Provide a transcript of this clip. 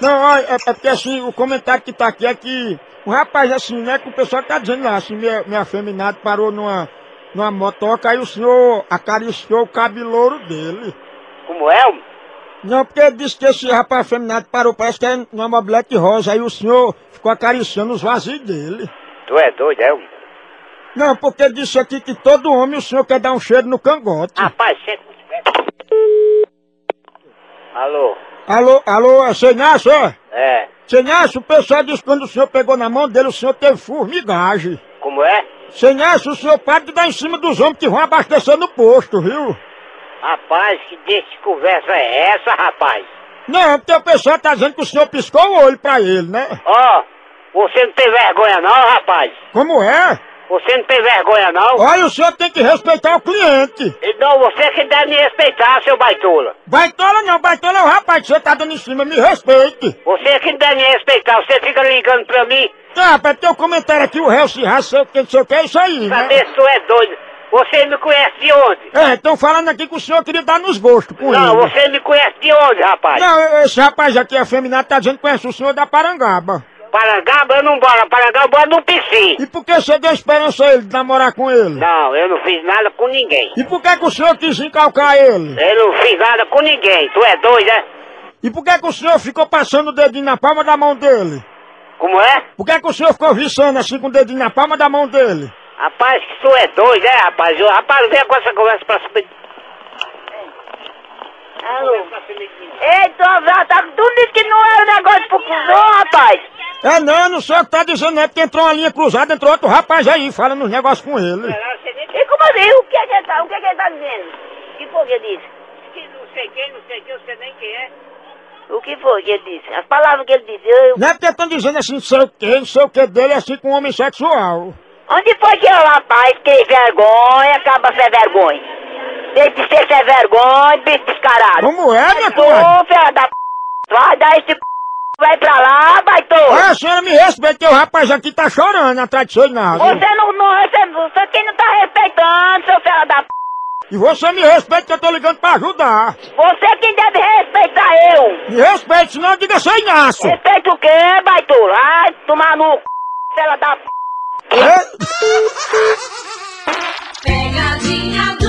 Não, olha, é porque assim, o comentário que tá aqui é que o rapaz, assim, né, que o pessoal tá dizendo lá, assim, meio afeminado, parou numa motoca, aí o senhor acariciou o cabelouro dele. Como é? Não, porque ele disse que esse rapaz afeminado parou, parece que é numa mobilete rosa, aí o senhor ficou acariciando os vazios dele. Tu é doido, é? Não, porque ele disse aqui que todo homem o senhor quer dar um cheiro no cangote. Rapaz, você... Alô? Alô, é seu Inácio, é? É. Seu Inácio, o pessoal disse que quando o senhor pegou na mão dele, o senhor teve formigagem. Como é? Seu Inácio, o senhor para de dar em cima dos homens que vão abastecer no posto, viu? Rapaz, que desse conversa é essa, rapaz? Não, porque o pessoal tá dizendo que o senhor piscou o olho pra ele, né? Ó, você não tem vergonha não, rapaz? Como é? Você não tem vergonha não? Olha, o senhor tem que respeitar o cliente. Não, você que deve me respeitar, seu baitola. Baitola não, baitola é o rapaz que você tá dando em cima, me respeite. Você que deve me respeitar, você fica ligando pra mim. Tá, rapaz, tem um comentário aqui, o réu se raça, sei o que, não sei o que, é isso aí, né? Saber se tu é doido. Você me conhece de onde? É, estão falando aqui que o senhor queria dar nos gostos com Não, ele. você me conhece de onde, rapaz? Não, esse rapaz aqui, afeminado, tá dizendo que conhece o senhor da Parangaba. Parangaba eu não moro, Parangaba eu moro no PC. E por que você deu esperança a ele de namorar com ele? Não, eu não fiz nada com ninguém. E por que o senhor quis encalcar ele? Eu não fiz nada com ninguém. Tu é doido, é? E por que o senhor ficou passando o dedinho na palma da mão dele? Como é? Por que o senhor ficou viçando assim com o dedinho na palma da mão dele? Rapaz, que tu é doido, é, rapaz? Rapaz, vem com essa conversa pra cima. Alô? Ei, tu disse que não era um negócio pro cuzão, rapaz? É não sei o que tá dizendo, é porque entrou uma linha cruzada, entrou outro rapaz aí, falando uns negócios com ele. E como assim? O que é que ele tá dizendo? O que foi que ele disse? Que não sei quem, eu sei nem quem é. O que foi que ele disse? As palavras que ele disse, Não é porque estão dizendo assim, não sei o que dele, assim com um homem sexual. Onde foi que o rapaz tem vergonha, acaba sem vergonha? Deixa de ser sem vergonha, bicho descarado. Como é, minha Ô, comadre? filha da p... Vai dar esse p... Vai pra lá, baitola. Olha, a senhora me respeita, que o rapaz aqui tá chorando atrás de seu Inácio. Você que não tá respeitando, seu filho da p... E você me respeita que eu tô ligando pra ajudar. Você que deve respeitar eu. Me respeite, senão diga seu Inácio. Respeita o quê, baitola? Ai, tomar no c... Filha da p... É? Pegadinha do